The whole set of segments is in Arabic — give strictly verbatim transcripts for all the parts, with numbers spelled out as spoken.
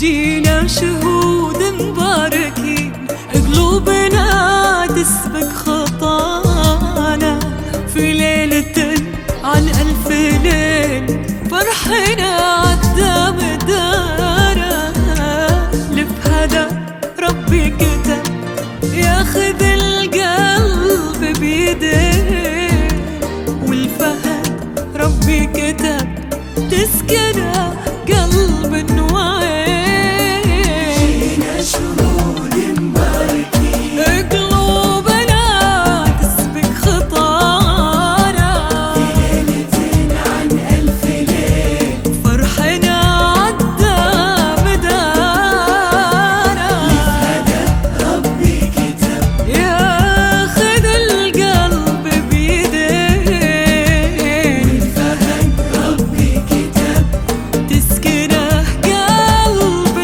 جينا شهود مباركين، قلوبنا تسبق خطانا في ليلة عن ألف ليل، فرحنا عدى مدانا. لف هذا ربي كتب ياخذ القلب بيديه، والفهد ربي كتب تسكنه قلب النوعين. جينا شهود مباركين، قلوبنا تسبق خطانا في ليلة عن ألف ليل، فرحنا عدى مدانا. هذا ربي كتب ياخذ القلب بيديه، والفهد ربي كتب تسكنه قلب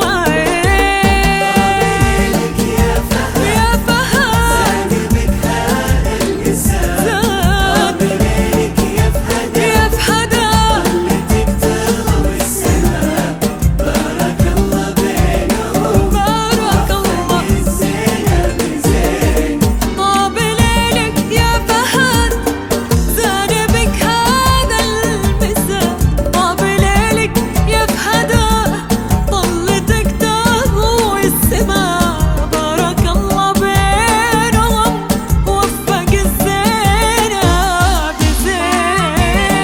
نوعين. لك يا فهد يا فهد زاد بك هذا القسام، زاد لك يا فهد يا فهدا اللي تكتب والسماء، بارك الله بينهم بارك الله. الزين بزين. طاب ليلك يا فهد زاد بك هذا المساء، طاب ليلك يا فهدا طلتك تهوي السماء، بارك الله بينهم ووفق الزينة بزين.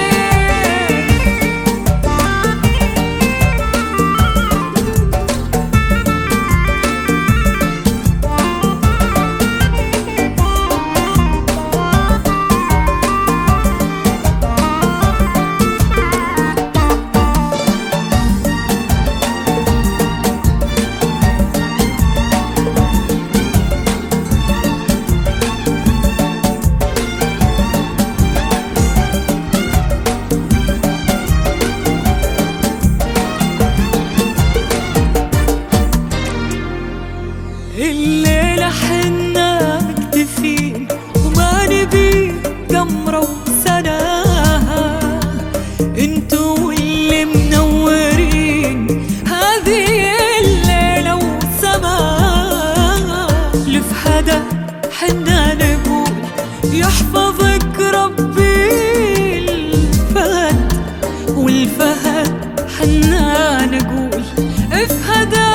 الليلة حنا مكتفين وما نبي قمرة وسناها، انتو اللي منورين هذه الليلة وسماها. لف هذا حنا نقول يحفظك ربي الفهد، والفهد حنا نقول افهد